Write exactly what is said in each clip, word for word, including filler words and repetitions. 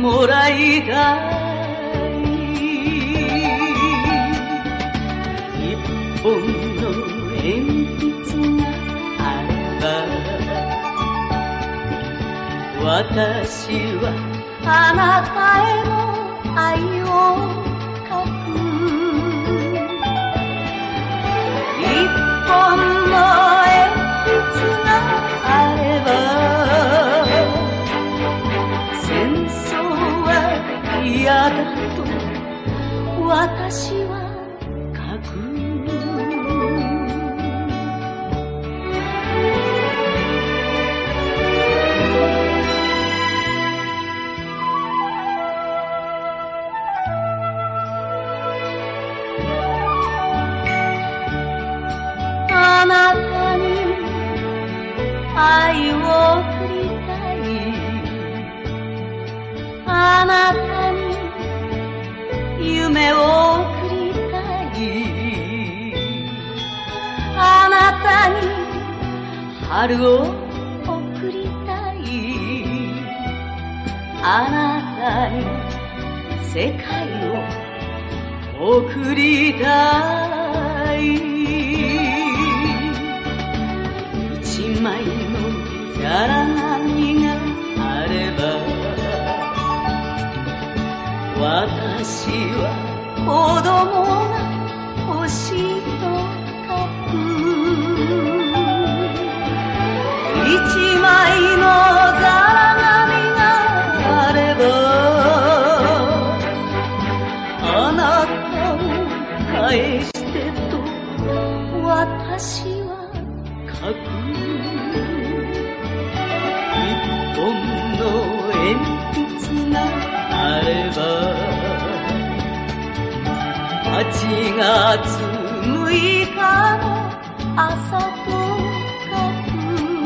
もらいたい。一本の鉛筆があれば、私はあなたへの愛を書く。一本の鉛筆があれば、戦争は嫌だと私は書く。あなたに愛を送りたい。あなたに夢を送りたい。あなたに春を送りたい。あなたに世界を送りたい。一枚のざら紙があれば、私は子供が欲しいと書く。一枚のざら紙があれば、あなたを返してと私は書く。一本の鉛筆があれば、はちがつむいかの朝と書く。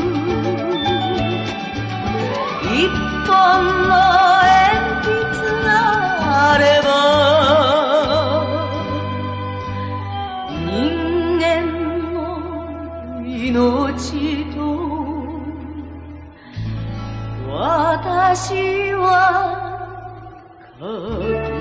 一本の鉛筆があれば、人間の命と私は書く。